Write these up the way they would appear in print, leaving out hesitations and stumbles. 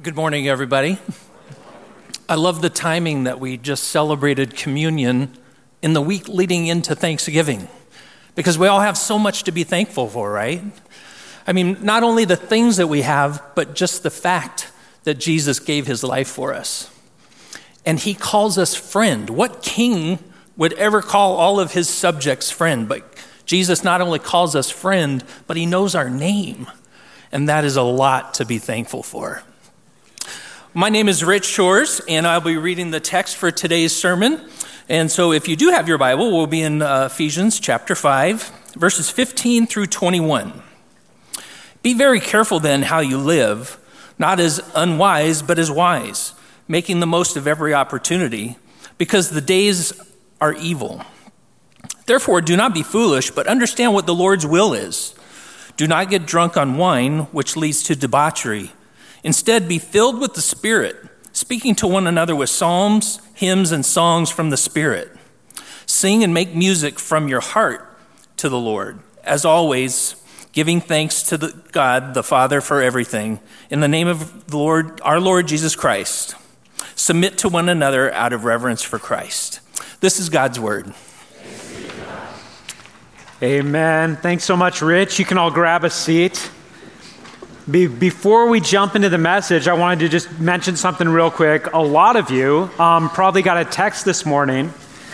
Good morning, everybody. I love the timing that we just celebrated communion in the week leading into Thanksgiving, because we all have so much to be thankful for, right? I mean, not only the things that we have, but just the fact that Jesus gave his life for us. And he calls us friend. What king would ever call all of his subjects friend? But Jesus not only calls us friend, but he knows our name. And that is a lot to be thankful for. My name is Rich Shores, and I'll be reading the text for today's sermon. And so if you do have your Bible, we'll be in Ephesians chapter 5, verses 15 through 21. Be very careful then how you live, not as unwise, but as wise, making the most of every opportunity, because the days are evil. Therefore, do not be foolish, but understand what the Lord's will is. Do not get drunk on wine, which leads to debauchery. Instead, be filled with the Spirit, speaking to one another with psalms, hymns, and songs from the Spirit. Sing and make music from your heart to the Lord, as always, giving thanks to God the Father for everything, in the name of the Lord, our Lord Jesus Christ. Submit to one another out of reverence for Christ. This is God's word. Amen. Thanks so much, Rich. You can all grab a seat. Before we jump into the message, I wanted to just mention something real quick. A lot of you probably got a text this morning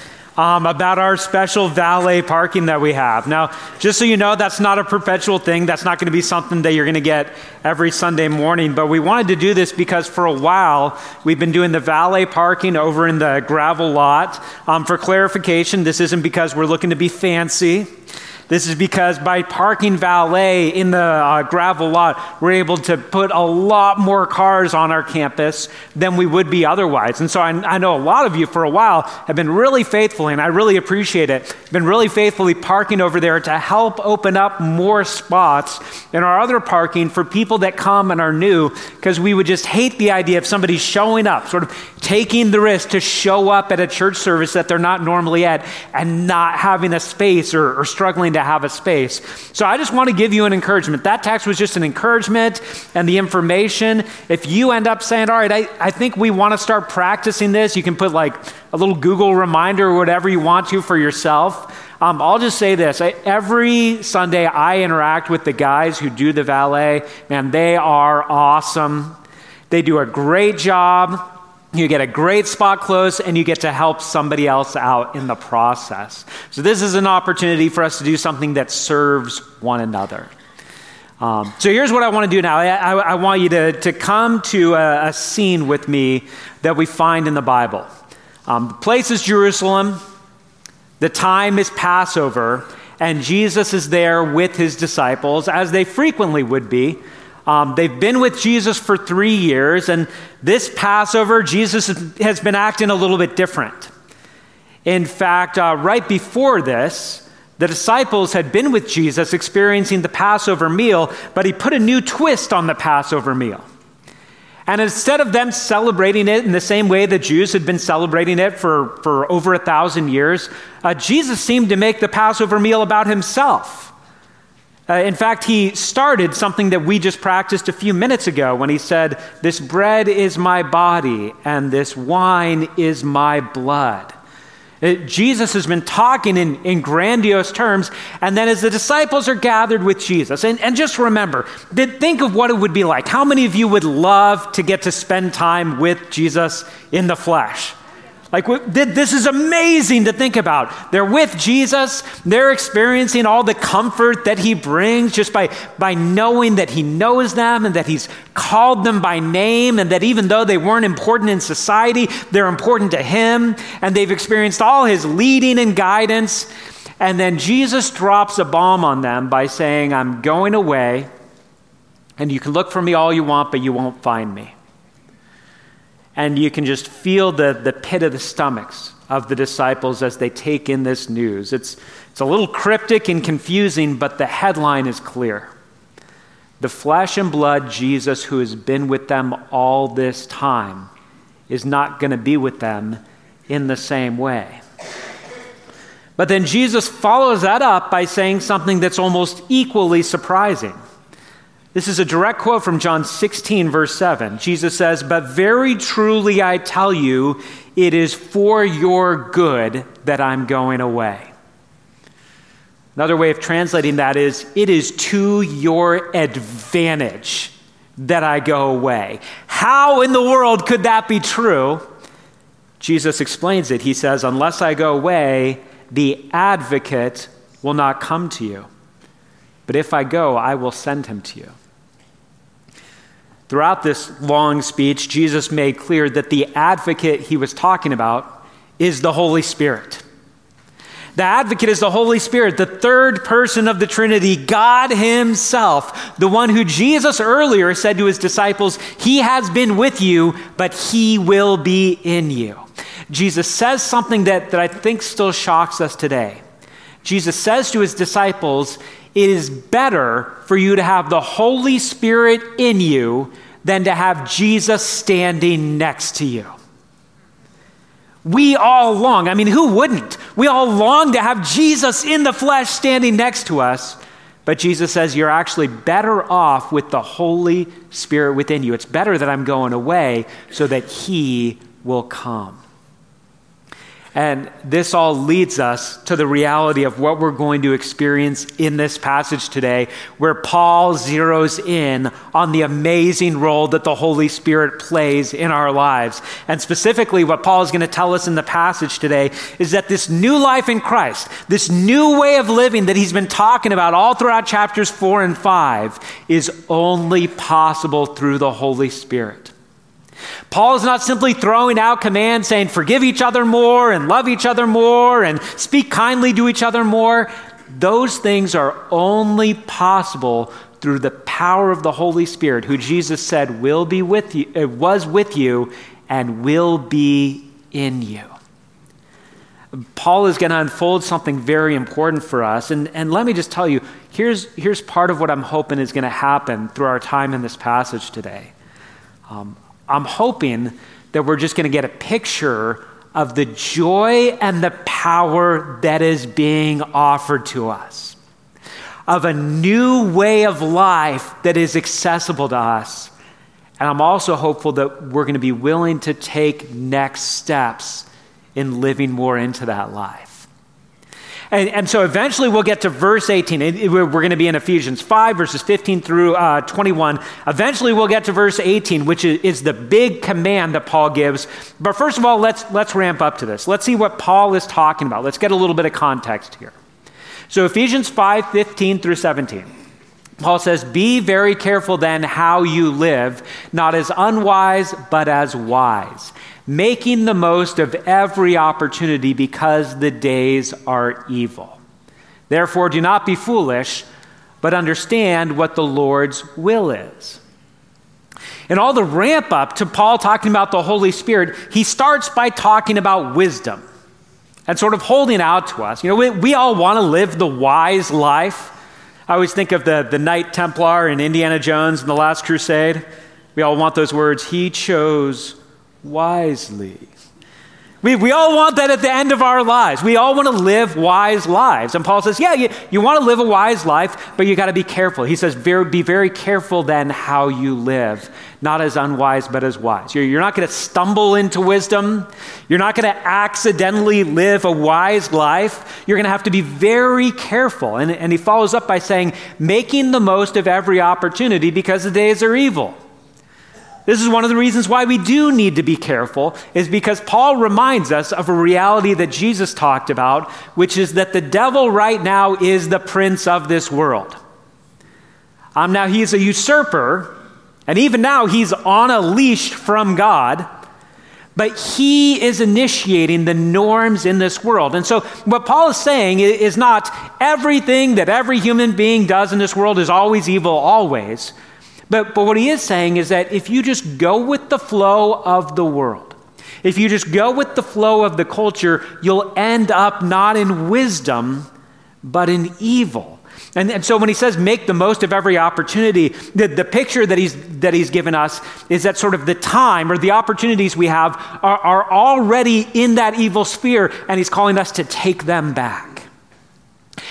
about our special valet parking that we have. Now, just so you know, that's not a perpetual thing. That's not going to be something that you're going to get every Sunday morning. But we wanted to do this because for a while, we've been doing the valet parking over in the gravel lot. For clarification, this isn't because we're looking to be fancy. This is because by parking valet in the gravel lot, we're able to put a lot more cars on our campus than we would be otherwise. And so I know a lot of you for a while have been really faithful, and I really appreciate it, been really faithfully parking over there to help open up more spots in our other parking for people that come and are new, because we would just hate the idea of somebody showing up, sort of taking the risk to show up at a church service that they're not normally at and not having a space or struggling to have a space. So I just want to give you an encouragement. That text was just an encouragement and the information. If you end up saying, all right, I think we want to start practicing this, you can put like a little Google reminder or whatever you want to for yourself. I'll just say this. Every Sunday I interact with the guys who do the valet. Man, they are awesome. They do a great job. You get a great spot close, and you get to help somebody else out in the process. So this is an opportunity for us to do something that serves one another. So here's what I want to do now. I want you to come to a scene with me that we find in the Bible. The place is Jerusalem. The time is Passover, and Jesus is there with his disciples, as they frequently would be. They've been with Jesus for 3 years, and this Passover, Jesus has been acting a little bit different. In fact, right before this, the disciples had been with Jesus experiencing the Passover meal, but he put a new twist on the Passover meal. And instead of them celebrating it in the same way the Jews had been celebrating it for over 1,000 years, Jesus seemed to make the Passover meal about himself. In fact, he started something that we just practiced a few minutes ago when he said, "This bread is my body and this wine is my blood." Jesus has been talking in grandiose terms, and then as the disciples are gathered with Jesus, and just remember, think of what it would be like. How many of you would love to get to spend time with Jesus in the flesh? Like, this is amazing to think about. They're with Jesus. They're experiencing all the comfort that he brings just by knowing that he knows them and that he's called them by name, and that even though they weren't important in society, they're important to him. And they've experienced all his leading and guidance. And then Jesus drops a bomb on them by saying, "I'm going away, and you can look for me all you want, but you won't find me." And you can just feel the pit of the stomachs of the disciples as they take in this news. It's a little cryptic and confusing, but the headline is clear. The flesh and blood Jesus, who has been with them all this time, is not going to be with them in the same way. But then Jesus follows that up by saying something that's almost equally surprising. This is a direct quote from John 16, verse 7. Jesus says, "But very truly I tell you, it is for your good that I'm going away." Another way of translating that is, it is to your advantage that I go away. How in the world could that be true? Jesus explains it. He says, "Unless I go away, the advocate will not come to you. But if I go, I will send him to you." Throughout this long speech, Jesus made clear that the advocate he was talking about is the Holy Spirit. The advocate is the Holy Spirit, the third person of the Trinity, God himself, the one who Jesus earlier said to his disciples, "He has been with you, but he will be in you." Jesus says something that I think still shocks us today. Jesus says to his disciples, it is better for you to have the Holy Spirit in you than to have Jesus standing next to you. We all long, who wouldn't? We all long to have Jesus in the flesh standing next to us. But Jesus says you're actually better off with the Holy Spirit within you. It's better that I'm going away so that he will come. And this all leads us to the reality of what we're going to experience in this passage today, where Paul zeroes in on the amazing role that the Holy Spirit plays in our lives. And specifically, what Paul is going to tell us in the passage today is that this new life in Christ, this new way of living that he's been talking about all throughout chapters 4 and 5, is only possible through the Holy Spirit. Paul is not simply throwing out commands saying forgive each other more and love each other more and speak kindly to each other more. Those things are only possible through the power of the Holy Spirit, who Jesus said will be with you, was with you and will be in you. Paul is going to unfold something very important for us. And let me just tell you, here's part of what I'm hoping is going to happen through our time in this passage today. I'm hoping that we're just going to get a picture of the joy and the power that is being offered to us, of a new way of life that is accessible to us. And I'm also hopeful that we're going to be willing to take next steps in living more into that life. And so eventually we'll get to verse 18. We're going to be in Ephesians 5, verses 15 through 21. Eventually we'll get to verse 18, which is the big command that Paul gives. But first of all, let's ramp up to this. Let's see what Paul is talking about. Let's get a little bit of context here. So Ephesians 5, 15 through 17. Paul says, "Be very careful then how you live, not as unwise, but as wise, making the most of every opportunity because the days are evil. Therefore, do not be foolish, but understand what the Lord's will is." And all the ramp up to Paul talking about the Holy Spirit, he starts by talking about wisdom and sort of holding out to us. We all want to live the wise life. I always think of the Knight Templar in Indiana Jones in The Last Crusade. We all want those words, "He chose wisely." We all want that at the end of our lives. We all want to live wise lives. And Paul says, you want to live a wise life, but you got to be careful. He says, be very careful then how you live, not as unwise, but as wise. You're not going to stumble into wisdom. You're not going to accidentally live a wise life. You're going to have to be very careful. And he follows up by saying, making the most of every opportunity because the days are evil. This is one of the reasons why we do need to be careful, is because Paul reminds us of a reality that Jesus talked about, which is that the devil right now is the prince of this world. Now he's a usurper, and even now he's on a leash from God, but he is initiating the norms in this world. And so what Paul is saying is not everything that every human being does in this world is always evil, always. But what he is saying is that if you just go with the flow of the world, if you just go with the flow of the culture, you'll end up not in wisdom, but in evil. And so when he says make the most of every opportunity, the picture that he's given us is that sort of the time or the opportunities we have are already in that evil sphere, and he's calling us to take them back.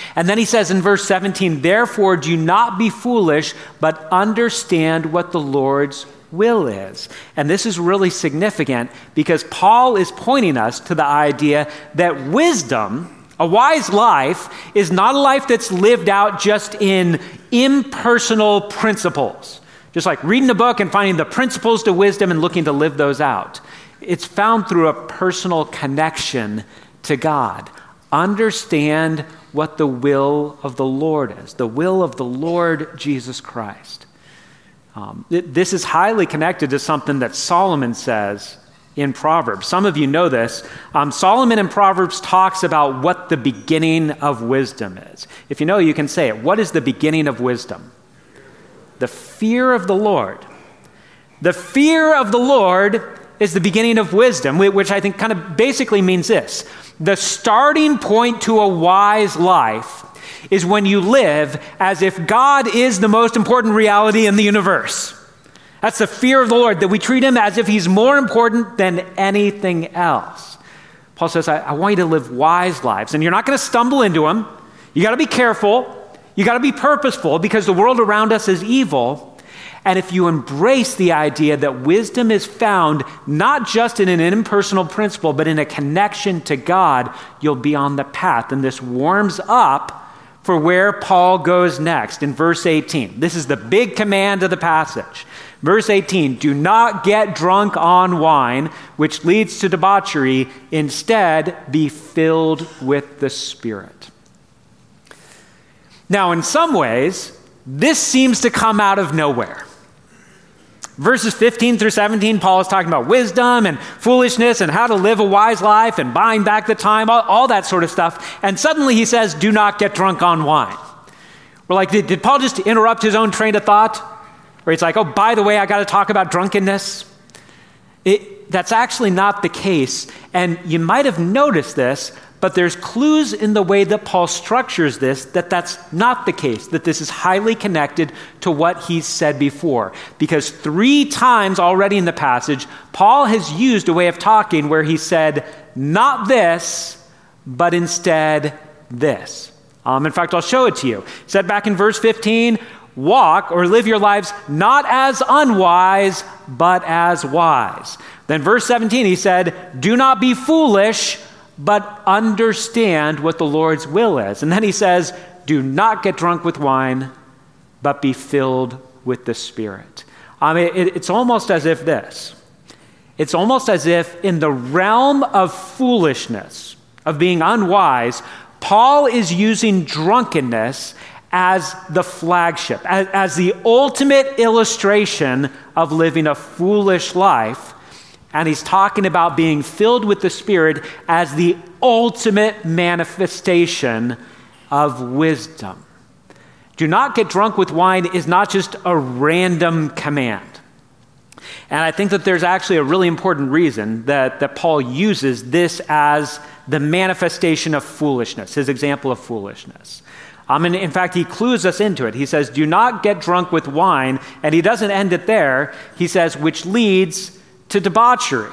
And then he says in verse 17, therefore do not be foolish, but understand what the Lord's will is. And this is really significant because Paul is pointing us to the idea that wisdom, a wise life, is not a life that's lived out just in impersonal principles. Just like reading a book and finding the principles to wisdom and looking to live those out. It's found through a personal connection to God. Understand what the will of the Lord is, the will of the Lord Jesus Christ. This is highly connected to something that Solomon says in Proverbs. Some of you know this. Solomon in Proverbs talks about what the beginning of wisdom is. If you know, you can say it. What is the beginning of wisdom? The fear of the Lord. The fear of the Lord is the beginning of wisdom, which I think kind of basically means this. The starting point to a wise life is when you live as if God is the most important reality in the universe. That's the fear of the Lord, that we treat him as if he's more important than anything else. Paul says, I want you to live wise lives, and you're not going to stumble into them. You got to be careful. You got to be purposeful because the world around us is evil. And if you embrace the idea that wisdom is found not just in an impersonal principle, but in a connection to God, you'll be on the path. And this warms up for where Paul goes next in verse 18. This is the big command of the passage. Verse 18, do not get drunk on wine, which leads to debauchery. Instead, be filled with the Spirit. Now, in some ways, this seems to come out of nowhere. Verses 15 through 17, Paul is talking about wisdom and foolishness and how to live a wise life and buying back the time, all that sort of stuff. And suddenly he says, do not get drunk on wine. We're like, did Paul just interrupt his own train of thought? Where he's like, oh, by the way, I got to talk about drunkenness. That's actually not the case. And you might have noticed this, but there's clues in the way that Paul structures this that that's not the case, that this is highly connected to what he's said before. Because 3 times already in the passage, Paul has used a way of talking where he said, not this, but instead this. In fact, I'll show it to you. He said back in verse 15, walk or live your lives not as unwise, but as wise. Then verse 17, he said, do not be foolish, but understand what the Lord's will is. And then he says, do not get drunk with wine, but be filled with the Spirit. It's almost as if this. It's almost as if in the realm of foolishness, of being unwise, Paul is using drunkenness as the flagship, as the ultimate illustration of living a foolish life. And he's talking about being filled with the Spirit as the ultimate manifestation of wisdom. Do not get drunk with wine is not just a random command. And I think that there's actually a really important reason that Paul uses this as the manifestation of foolishness, his example of foolishness. And in fact, he clues us into it. He says, do not get drunk with wine. And he doesn't end it there. He says, which leads to debauchery.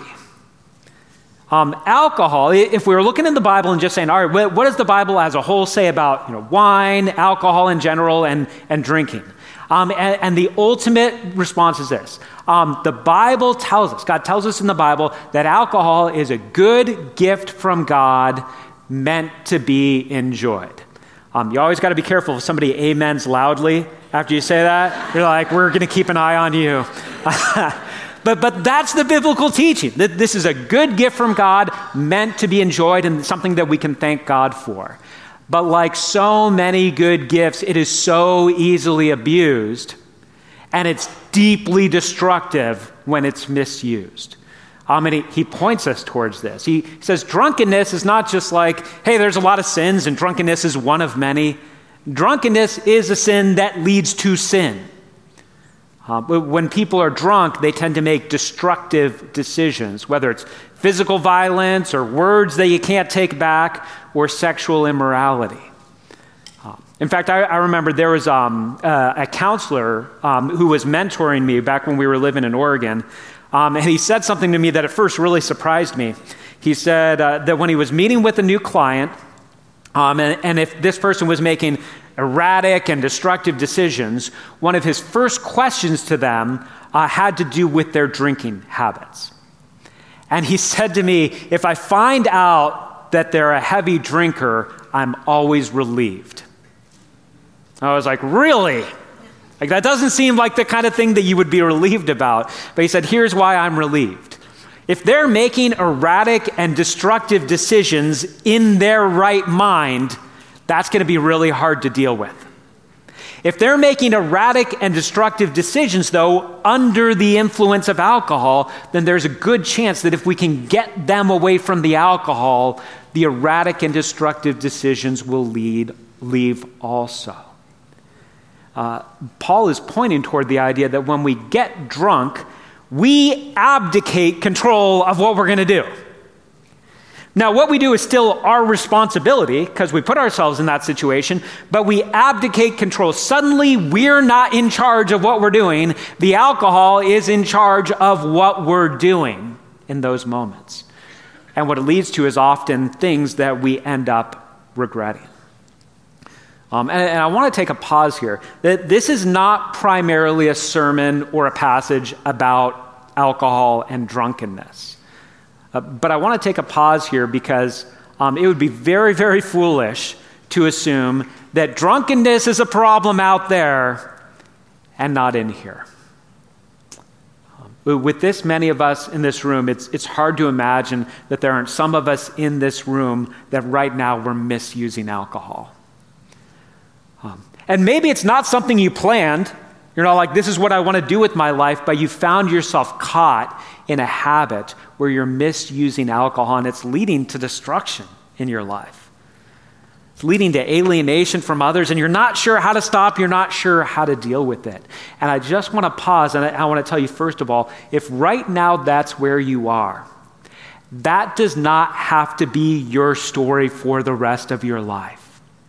Alcohol, if we were looking in the Bible and just saying, all right, what does the Bible as a whole say about wine, alcohol in general, and drinking? And the ultimate response is this. The Bible tells us, God tells us in the Bible that alcohol is a good gift from God meant to be enjoyed. You always got to be careful if somebody amens loudly after you say that. You're like, we're going to keep an eye on you. But that's the biblical teaching. That this is a good gift from God meant to be enjoyed and something that we can thank God for. But like so many good gifts, it is so easily abused, and it's deeply destructive when it's misused. And he points us towards this. He says drunkenness is not just like, hey, there's a lot of sins and drunkenness is one of many. Drunkenness is a sin that leads to sin. When people are drunk, they tend to make destructive decisions, whether it's physical violence or words that you can't take back or sexual immorality. In fact, I remember there was a counselor who was mentoring me back when we were living in Oregon, and he said something to me that at first really surprised me. He said that when he was meeting with a new client, And if this person was making erratic and destructive decisions, one of his first questions to them had to do with their drinking habits. And he said to me, if I find out that they're a heavy drinker, I'm always relieved. I was like, really? Like, that doesn't seem like the kind of thing that you would be relieved about. But he said, here's why I'm relieved. If they're making erratic and destructive decisions in their right mind, that's going to be really hard to deal with. If they're making erratic and destructive decisions, though, under the influence of alcohol, then there's a good chance that if we can get them away from the alcohol, the erratic and destructive decisions will leave also. Paul is pointing toward the idea that when we get drunk, we abdicate control of what we're going to do. Now, what we do is still our responsibility because we put ourselves in that situation, but we abdicate control. Suddenly, we're not in charge of what we're doing. The alcohol is in charge of what we're doing in those moments. And what it leads to is often things that we end up regretting. And I want to take a pause here. This is not primarily a sermon or a passage about alcohol and drunkenness. But I want to take a pause here because it would be very, very foolish to assume that drunkenness is a problem out there and not in here. With this many of us in this room, it's hard to imagine that there aren't some of us in this room that right now we're misusing alcohol. And maybe it's not something you planned. You're not like, this is what I want to do with my life, but you found yourself caught in a habit where you're misusing alcohol and it's leading to destruction in your life. It's leading to alienation from others and you're not sure how to stop, you're not sure how to deal with it. And I just want to pause and I want to tell you, first of all, if right now that's where you are, that does not have to be your story for the rest of your life.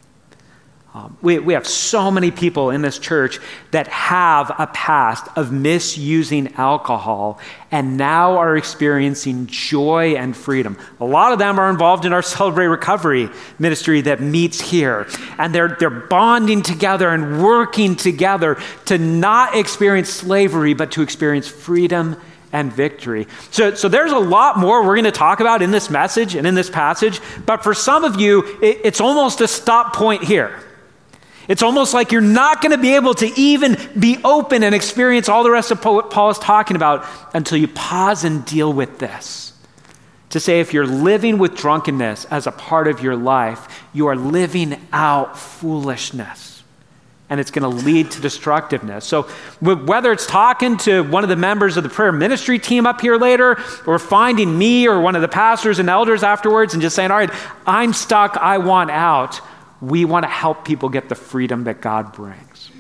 We have so many people in this church that have a past of misusing alcohol and now are experiencing joy and freedom. A lot of them are involved in our Celebrate Recovery ministry that meets here. And they're bonding together and working together to not experience slavery, but to experience freedom and victory. So there's a lot more we're going to talk about in this message and in this passage. But for some of you, it's almost a stop point here. It's almost like you're not going to be able to even be open and experience all the rest of what Paul is talking about until you pause and deal with this. To say if you're living with drunkenness as a part of your life, you are living out foolishness. And it's going to lead to destructiveness. So whether it's talking to one of the members of the prayer ministry team up here later, or finding me or one of the pastors and elders afterwards and just saying, all right, I'm stuck, I want out. We want to help people get the freedom that God brings.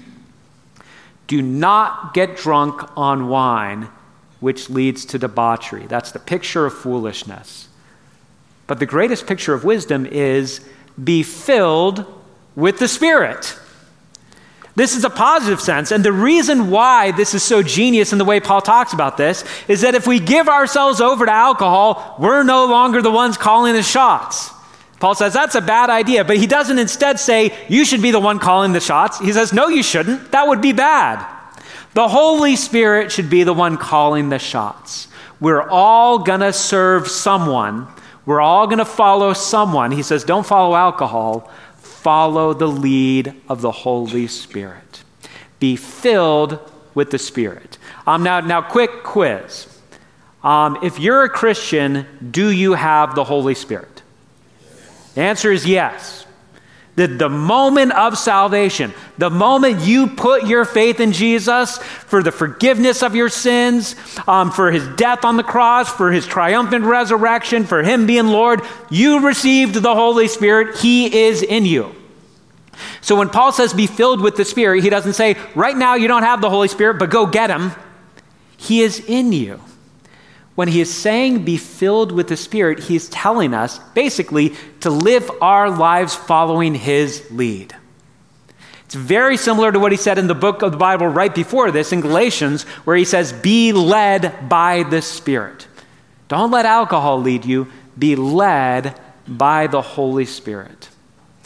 Do not get drunk on wine, which leads to debauchery. That's the picture of foolishness. But the greatest picture of wisdom is be filled with the Spirit. This is a positive sense. And the reason why this is so genius in the way Paul talks about this is that if we give ourselves over to alcohol, we're no longer the ones calling the shots. Paul says that's a bad idea, but he doesn't instead say you should be the one calling the shots. He says, no, you shouldn't. That would be bad. The Holy Spirit should be the one calling the shots. We're all going to serve someone. We're all going to follow someone. He says, don't follow alcohol. Follow the lead of the Holy Spirit. Be filled with the Spirit. Now, quick quiz. If you're a Christian, do you have the Holy Spirit? The answer is yes. The moment of salvation, the moment you put your faith in Jesus for the forgiveness of your sins, for his death on the cross, for his triumphant resurrection, for him being Lord, you received the Holy Spirit. He is in you. So when Paul says be filled with the Spirit, he doesn't say, right now you don't have the Holy Spirit, but go get him. He is in you. When he is saying be filled with the Spirit, he's telling us basically to live our lives following his lead. It's very similar to what he said in the book of the Bible right before this in Galatians, where he says, be led by the Spirit. Don't let alcohol lead you. Be led by the Holy Spirit.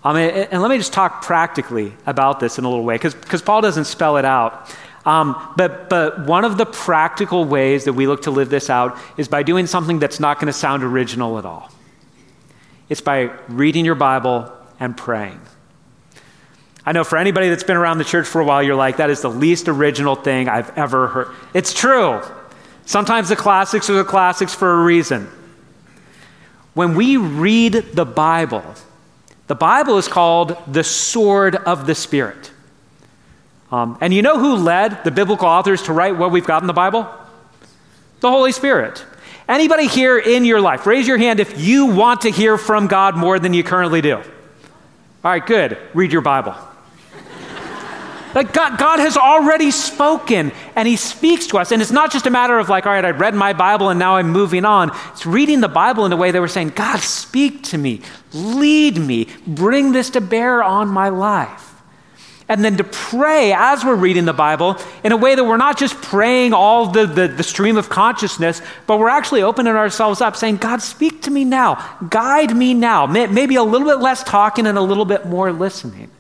And let me just talk practically about this in a little way, because Paul doesn't spell it out. But one of the practical ways that we look to live this out is by doing something that's not going to sound original at all. It's by reading your Bible and praying. I know for anybody that's been around the church for a while, you're like, that is the least original thing I've ever heard. It's true. Sometimes the classics are the classics for a reason. When we read the Bible is called the sword of the Spirit. And you know who led the biblical authors to write what we've got in the Bible? The Holy Spirit. Anybody here in your life, raise your hand if you want to hear from God more than you currently do. All right, good. Read your Bible. Like God has already spoken, and he speaks to us. And it's not just a matter of like, all right, I read my Bible and now I'm moving on. It's reading the Bible in a way that we're saying, God, speak to me, lead me, bring this to bear on my life. And then to pray as we're reading the Bible in a way that we're not just praying all the stream of consciousness, but we're actually opening ourselves up saying, God, speak to me now, guide me now. Maybe a little bit less talking and a little bit more listening.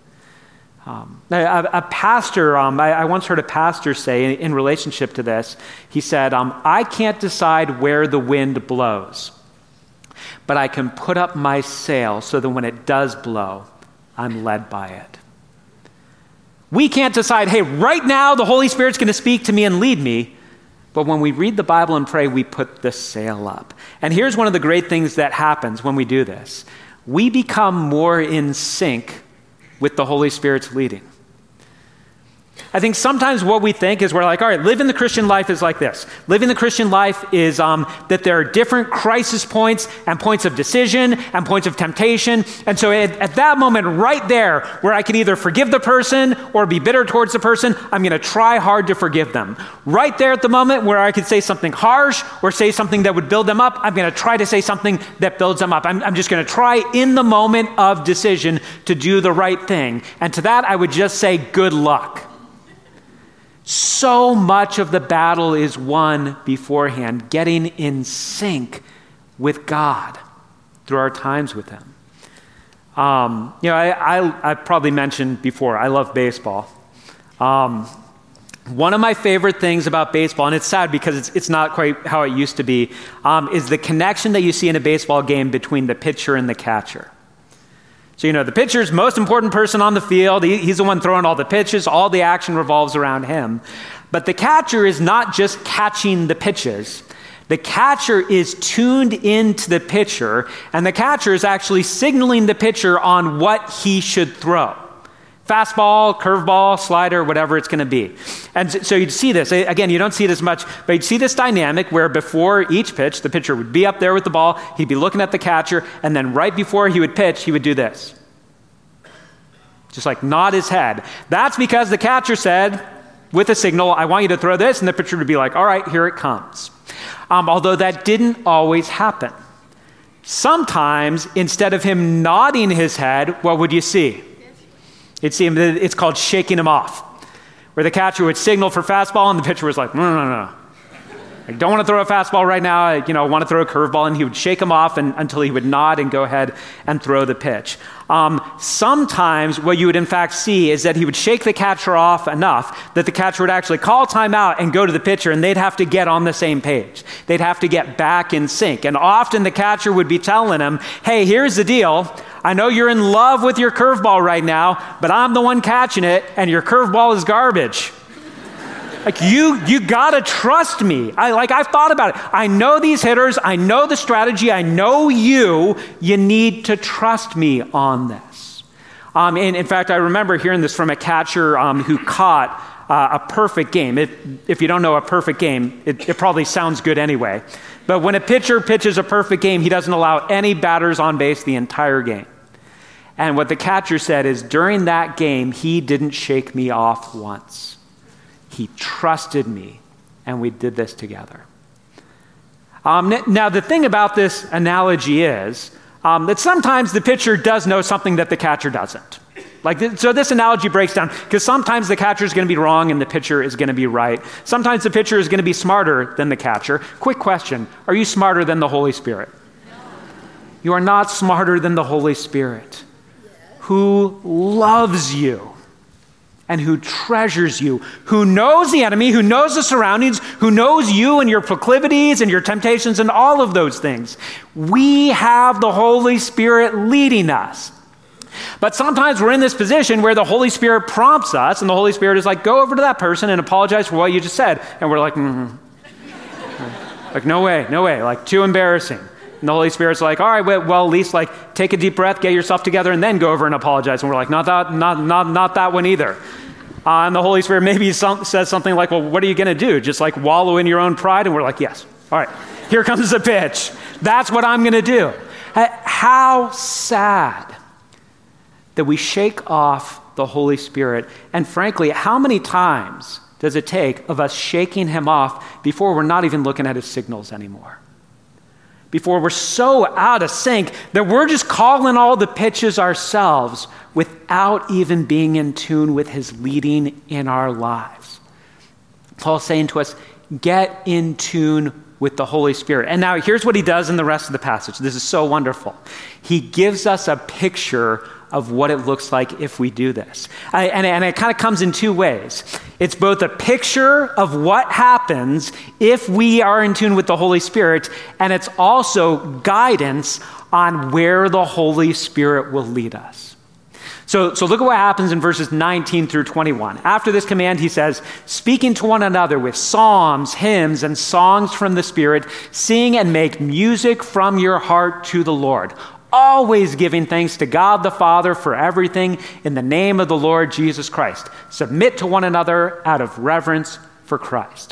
A pastor, I once heard a pastor say in relationship to this, he said, I can't decide where the wind blows, but I can put up my sail so that when it does blow, I'm led by it. We can't decide, hey, right now the Holy Spirit's going to speak to me and lead me, but when we read the Bible and pray, we put the sail up. And here's one of the great things that happens when we do this. We become more in sync with the Holy Spirit's leading. I think sometimes what we think is we're like, all right, living the Christian life is like this. Living the Christian life is that there are different crisis points and points of decision and points of temptation. And so at that moment right there where I can either forgive the person or be bitter towards the person, I'm going to try hard to forgive them. Right there at the moment where I could say something harsh or say something that would build them up, I'm going to try to say something that builds them up. I'm just going to try in the moment of decision to do the right thing. And to that, I would just say good luck. So much of the battle is won beforehand, getting in sync with God through our times with him. I probably mentioned before, I love baseball. One of my favorite things about baseball, and it's sad because it's not quite how it used to be, is the connection that you see in a baseball game between the pitcher and the catcher. So, the pitcher's most important person on the field. He's the one throwing all the pitches. All the action revolves around him. But the catcher is not just catching the pitches. The catcher is tuned into the pitcher, and the catcher is actually signaling the pitcher on what he should throw. Fastball, curveball, slider, whatever it's going to be. And so you'd see this. Again, you don't see it as much, but you'd see this dynamic where before each pitch, the pitcher would be up there with the ball, he'd be looking at the catcher, and then right before he would pitch, he would do this. Just like nod his head. That's because the catcher said, with a signal, I want you to throw this, and the pitcher would be like, all right, here it comes. Although that didn't always happen. Sometimes, instead of him nodding his head, what would you see? You'd see him, it's called shaking him off, where the catcher would signal for fastball and the pitcher was like, no. I don't want to throw a fastball right now. I want to throw a curveball, and he would shake him off until he would nod and go ahead and throw the pitch. Sometimes what you would in fact see is that he would shake the catcher off enough that the catcher would actually call timeout and go to the pitcher, and they'd have to get on the same page. They'd have to get back in sync. And often the catcher would be telling him, hey, here's the deal. I know you're in love with your curveball right now, but I'm the one catching it, and your curveball is garbage. Like, you gotta trust me. I've thought about it. I know these hitters. I know the strategy. I know you. You need to trust me on this. And in fact, I remember hearing this from a catcher who caught a perfect game. If you don't know a perfect game, it probably sounds good anyway. But when a pitcher pitches a perfect game, he doesn't allow any batters on base the entire game. And what the catcher said is, during that game, he didn't shake me off once. He trusted me, and we did this together. Now, the thing about this analogy is that sometimes the pitcher does know something that the catcher doesn't. So this analogy breaks down because sometimes the catcher is going to be wrong and the pitcher is going to be right. Sometimes the pitcher is going to be smarter than the catcher. Quick question, are you smarter than the Holy Spirit? No. You are not smarter than the Holy Spirit. who loves you and who treasures you, who knows the enemy, who knows the surroundings, who knows you and your proclivities and your temptations and all of those things. We have the Holy Spirit leading us. But sometimes we're in this position where the Holy Spirit prompts us, and the Holy Spirit is like, go over to that person and apologize for what you just said. And we're like, like, no way, like, too embarrassing. And the Holy Spirit's like, all right, well, at least, like, take a deep breath, get yourself together, and then go over and apologize. And we're like, not that one either. And the Holy Spirit maybe says something like, well, what are you going to do? Just, like, wallow in your own pride? And we're like, yes. All right, here comes the pitch. That's what I'm going to do. How sad that we shake off the Holy Spirit. And frankly, how many times does it take of us shaking him off before we're not even looking at his signals anymore? Before we're so out of sync that we're just calling all the pitches ourselves without even being in tune with his leading in our lives. Paul's saying to us, get in tune with the Holy Spirit. And now here's what he does in the rest of the passage. This is so wonderful. He gives us a picture of what it looks like if we do this. And it kind of comes in two ways. It's both a picture of what happens if we are in tune with the Holy Spirit, and it's also guidance on where the Holy Spirit will lead us. So look at what happens in verses 19 through 21. After this command, he says, speaking to one another with psalms, hymns, and songs from the Spirit, sing and make music from your heart to the Lord, always giving thanks to God the Father for everything in the name of the Lord Jesus Christ. Submit to one another out of reverence for Christ.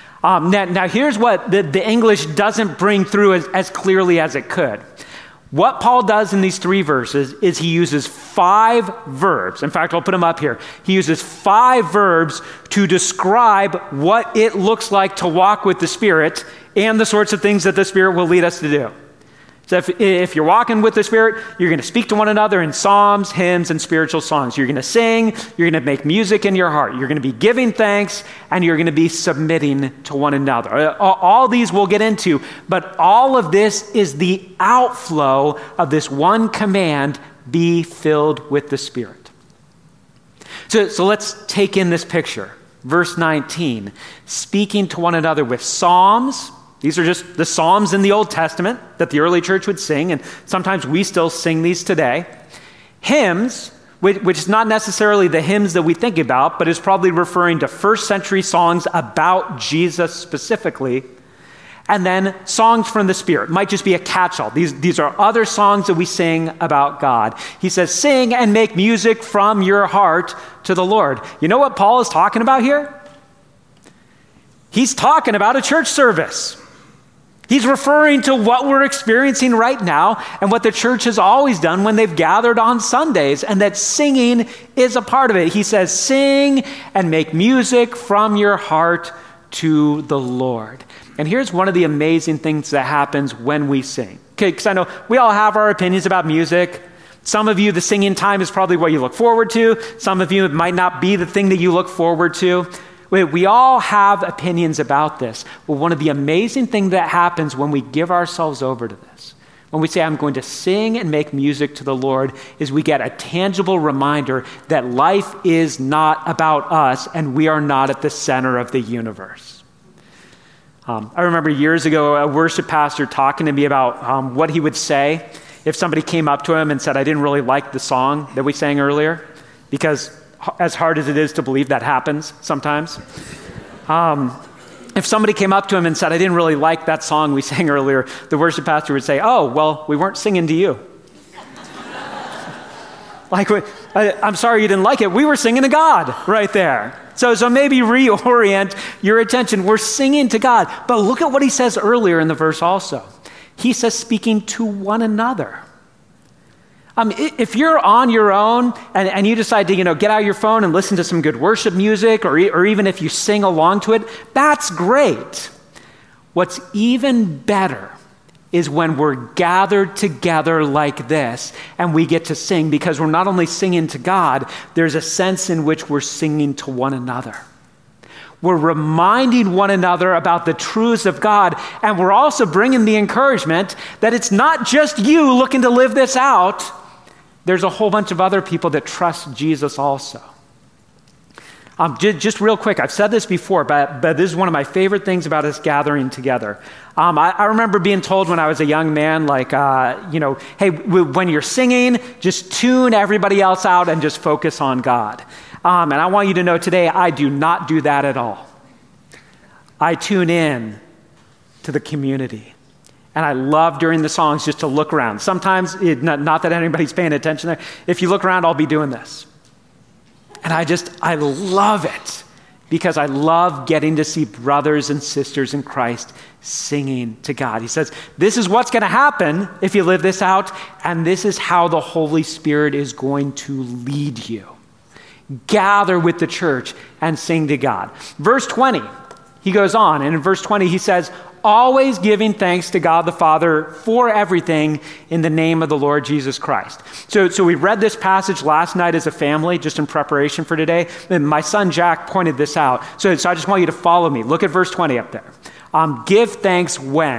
Now here's what the English doesn't bring through as clearly as it could. What Paul does in these 3 verses is he uses 5 verbs. In fact, I'll put them up here. He uses 5 verbs to describe what it looks like to walk with the Spirit and the sorts of things that the Spirit will lead us to do. So if you're walking with the Spirit, you're going to speak to one another in psalms, hymns, and spiritual songs. You're going to sing, you're going to make music in your heart. You're going to be giving thanks, and you're going to be submitting to one another. All these we'll get into, but all of this is the outflow of this one command, be filled with the Spirit. So let's take in this picture. Verse 19, speaking to one another with psalms. These are just the psalms in the Old Testament that the early church would sing, and sometimes we still sing these today. Hymns, which is not necessarily the hymns that we think about, but is probably referring to first century songs about Jesus specifically. And then songs from the Spirit might just be a catch-all. These are other songs that we sing about God. He says, sing and make music from your heart to the Lord. You know what Paul is talking about here? He's talking about a church service. He's referring to what we're experiencing right now and what the church has always done when they've gathered on Sundays, and that singing is a part of it. He says, sing and make music from your heart to the Lord. And here's one of the amazing things that happens when we sing. Okay, because I know we all have our opinions about music. Some of you, the singing time is probably what you look forward to. Some of you, it might not be the thing that you look forward to. We all have opinions about this. Well, one of the amazing things that happens when we give ourselves over to this, when we say, I'm going to sing and make music to the Lord, is we get a tangible reminder that life is not about us and we are not at the center of the universe. I remember years ago, a worship pastor talking to me about what he would say if somebody came up to him and said, I didn't really like the song that we sang earlier, because as hard as it is to believe, that happens sometimes. If somebody came up to him and said, I didn't really like that song we sang earlier, the worship pastor would say, oh, well, we weren't singing to you. Like, I'm sorry you didn't like it. We were singing to God right there. So maybe reorient your attention. We're singing to God. But look at what he says earlier in the verse also. He says, speaking to one another. If you're on your own and you decide to, get out your phone and listen to some good worship music, or even if you sing along to it, that's great. What's even better is when we're gathered together like this and we get to sing, because we're not only singing to God, there's a sense in which we're singing to one another. We're reminding one another about the truths of God, and we're also bringing the encouragement that it's not just you looking to live this out. there's a whole bunch of other people that trust Jesus also. Just real quick, I've said this before, but this is one of my favorite things about us gathering together. I remember being told when I was a young man, like, hey, when you're singing, just tune everybody else out and just focus on God. And I want you to know today, I do not do that at all. I tune in to the community. And I love during the songs just to look around. Sometimes, not that anybody's paying attention there, if you look around, I'll be doing this. And I love it because I love getting to see brothers and sisters in Christ singing to God. He says, this is what's going to happen if you live this out, and this is how the Holy Spirit is going to lead you. Gather with the church and sing to God. Verse 20, he goes on, and in verse 20 he says, always giving thanks to God the Father for everything in the name of the Lord Jesus Christ. So we read this passage last night as a family, just in preparation for today. And my son Jack pointed this out. So I just want you to follow me. Look at verse 20 up there. Give thanks when?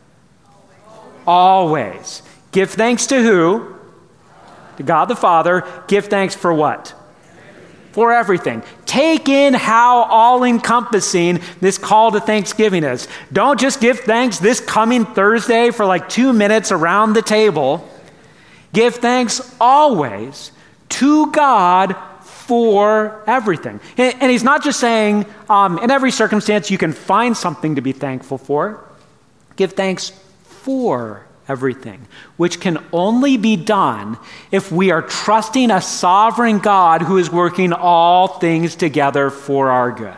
Always. Give thanks to who? To God the Father. Give thanks for what? For everything. Take in how all-encompassing this call to thanksgiving is. Don't just give thanks this coming Thursday for like 2 minutes around the table. Give thanks always to God for everything. And he's not just saying in every circumstance you can find something to be thankful for. Give thanks for everything, which can only be done if we are trusting a sovereign God who is working all things together for our good.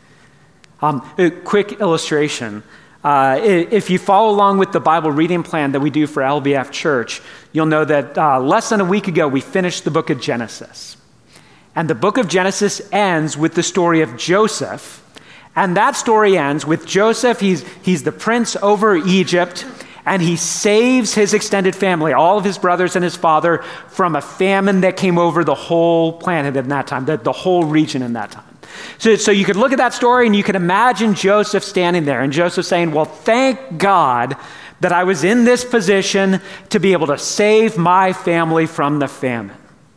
A quick illustration. If you follow along with the Bible reading plan that we do for LBF Church, you'll know that less than a week ago we finished the book of Genesis. And the book of Genesis ends with the story of Joseph. And that story ends with Joseph, he's the prince over Egypt, and he saves his extended family, all of his brothers and his father, from a famine that came over the whole planet in that time, the whole region in that time. So you could look at that story and you could imagine Joseph standing there and Joseph saying, well, thank God that I was in this position to be able to save my family from the famine.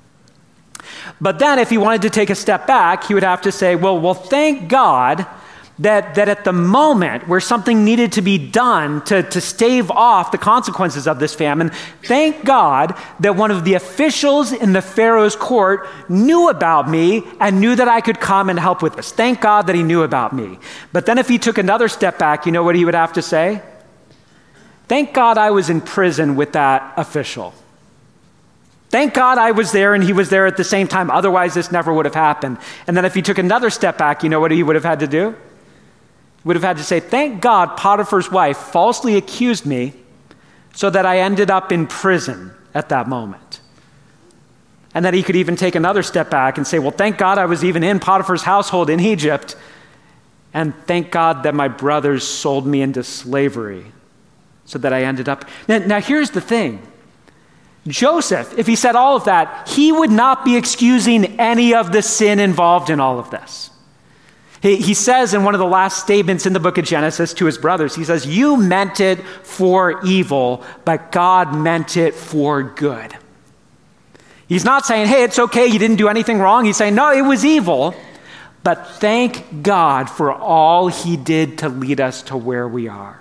But then if he wanted to take a step back, he would have to say, well, thank God that at the moment where something needed to be done to stave off the consequences of this famine, thank God that one of the officials in the Pharaoh's court knew about me and knew that I could come and help with this. Thank God that he knew about me. But then if he took another step back, you know what he would have to say? Thank God I was in prison with that official. Thank God I was there and he was there at the same time. Otherwise, this never would have happened. And then if he took another step back, you know what he would have had to do? Would have had to say, thank God Potiphar's wife falsely accused me so that I ended up in prison at that moment. And then he could even take another step back and say, well, thank God I was even in Potiphar's household in Egypt. And thank God that my brothers sold me into slavery so that I ended up. Now here's the thing. Joseph, if he said all of that, he would not be excusing any of the sin involved in all of this. He says in one of the last statements in the book of Genesis to his brothers, he says, you meant it for evil, but God meant it for good. He's not saying, hey, it's okay, you didn't do anything wrong. He's saying, no, it was evil, but thank God for all he did to lead us to where we are.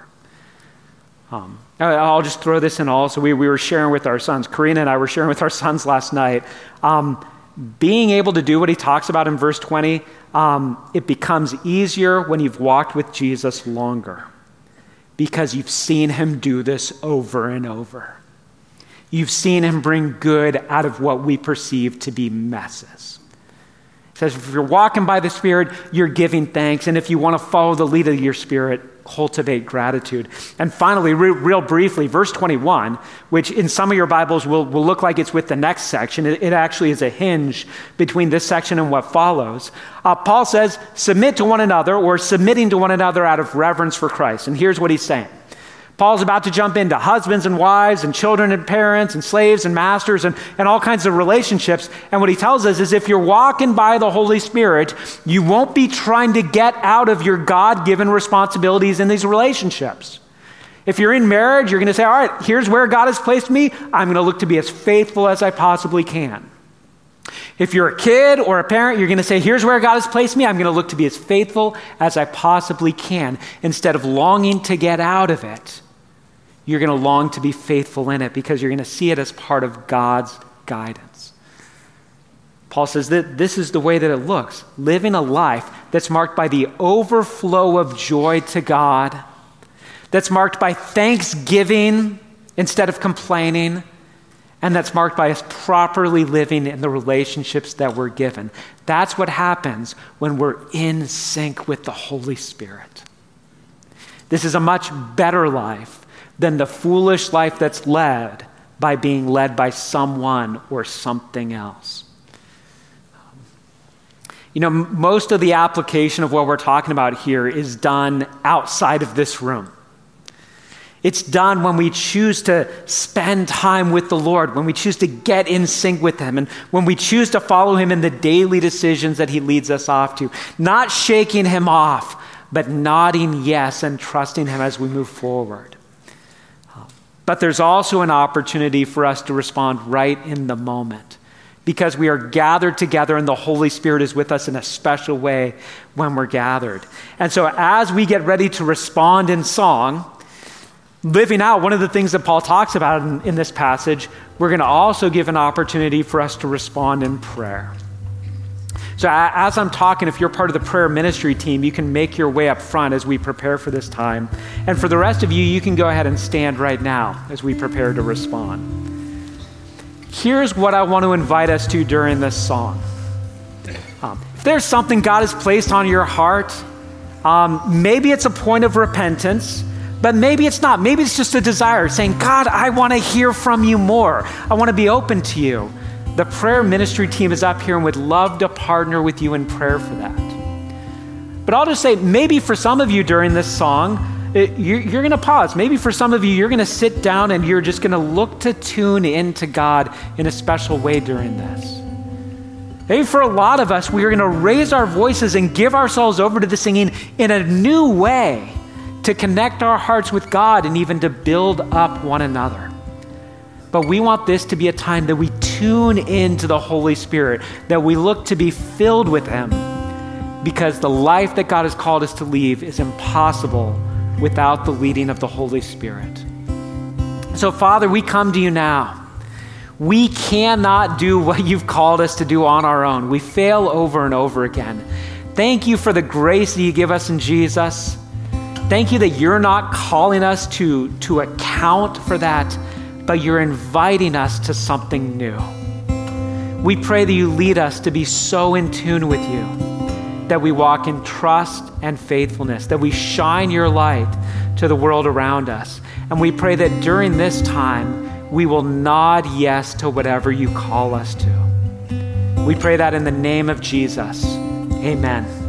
I'll just throw this in also. We were sharing with our sons. Karina and I were sharing with our sons last night. Being able to do what he talks about in verse 20, it becomes easier when you've walked with Jesus longer because you've seen him do this over and over. You've seen him bring good out of what we perceive to be messes. It says if you're walking by the Spirit, you're giving thanks. And if you want to follow the lead of your Spirit, cultivate gratitude. And finally, real briefly, verse 21, which in some of your Bibles will look like it's with the next section. It actually is a hinge between this section and what follows. Paul says, submit to one another, or submitting to one another out of reverence for Christ. And here's what he's saying. Paul's about to jump into husbands and wives and children and parents and slaves and masters and all kinds of relationships. And what he tells us is if you're walking by the Holy Spirit, you won't be trying to get out of your God-given responsibilities in these relationships. If you're in marriage, you're going to say, all right, here's where God has placed me. I'm going to look to be as faithful as I possibly can. If you're a kid or a parent, you're going to say, here's where God has placed me. I'm going to look to be as faithful as I possibly can. Instead of longing to get out of it, you're going to long to be faithful in it because you're going to see it as part of God's guidance. Paul says that this is the way that it looks. Living a life that's marked by the overflow of joy to God, that's marked by thanksgiving instead of complaining, and that's marked by us properly living in the relationships that we're given. That's what happens when we're in sync with the Holy Spirit. This is a much better life than the foolish life that's led by being led by someone or something else. You know, most of the application of what we're talking about here is done outside of this room. It's done when we choose to spend time with the Lord, when we choose to get in sync with Him, and when we choose to follow Him in the daily decisions that He leads us off to. Not shaking Him off, but nodding yes and trusting Him as we move forward. But there's also an opportunity for us to respond right in the moment, because we are gathered together and the Holy Spirit is with us in a special way when we're gathered. And so as we get ready to respond in song, living out one of the things that Paul talks about in this passage, we're going to also give an opportunity for us to respond in prayer. So as I'm talking, if you're part of the prayer ministry team, you can make your way up front as we prepare for this time. And for the rest of you, you can go ahead and stand right now as we prepare to respond. Here's what I want to invite us to during this song. If there's something God has placed on your heart, maybe it's a point of repentance, but maybe it's not. Maybe it's just a desire saying, God, I want to hear from you more. I want to be open to you. The prayer ministry team is up here and would love to partner with you in prayer for that. But I'll just say, maybe for some of you during this song, you're going to pause. Maybe for some of you, you're going to sit down and you're just going to look to tune into God in a special way during this. Maybe for a lot of us, we are going to raise our voices and give ourselves over to the singing in a new way to connect our hearts with God and even to build up one another. But we want this to be a time that we tune into the Holy Spirit, that we look to be filled with Him, because the life that God has called us to live is impossible without the leading of the Holy Spirit. So, Father, we come to you now. We cannot do what you've called us to do on our own. We fail over and over again. Thank you for the grace that you give us in Jesus. Thank you that you're not calling us to account for that, but you're inviting us to something new. We pray that you lead us to be so in tune with you, that we walk in trust and faithfulness, that we shine your light to the world around us. And we pray that during this time, we will nod yes to whatever you call us to. We pray that in the name of Jesus. Amen.